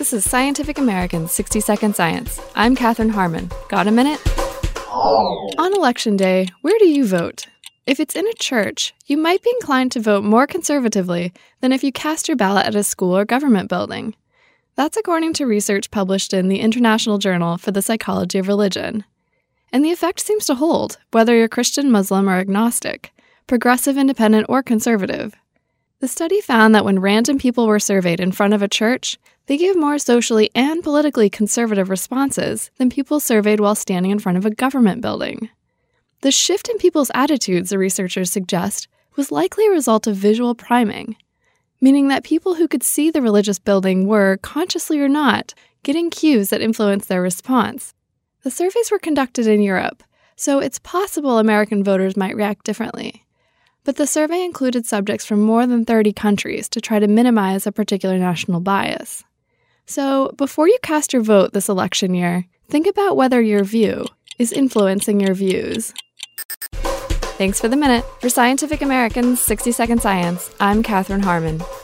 This is Scientific American's 60-Second Science. I'm Catherine Harmon. Got a minute? On Election Day, where do you vote? If it's in a church, you might be inclined to vote more conservatively than if you cast your ballot at a school or government building. That's according to research published in the International Journal for the Psychology of Religion. And the effect seems to hold, whether you're Christian, Muslim, or agnostic, progressive, independent, or conservative. The study found that when random people were surveyed in front of a church, they gave more socially and politically conservative responses than people surveyed while standing in front of a government building. The shift in people's attitudes, the researchers suggest, was likely a result of visual priming, meaning that people who could see the religious building were, consciously or not, getting cues that influenced their response. The surveys were conducted in Europe, so it's possible American voters might react differently. But the survey included subjects from more than 30 countries to try to minimize a particular national bias. So, before you cast your vote this election year, think about whether your view is influencing your views. Thanks for the minute. For Scientific American's 60-Second Science, I'm Catherine Harmon.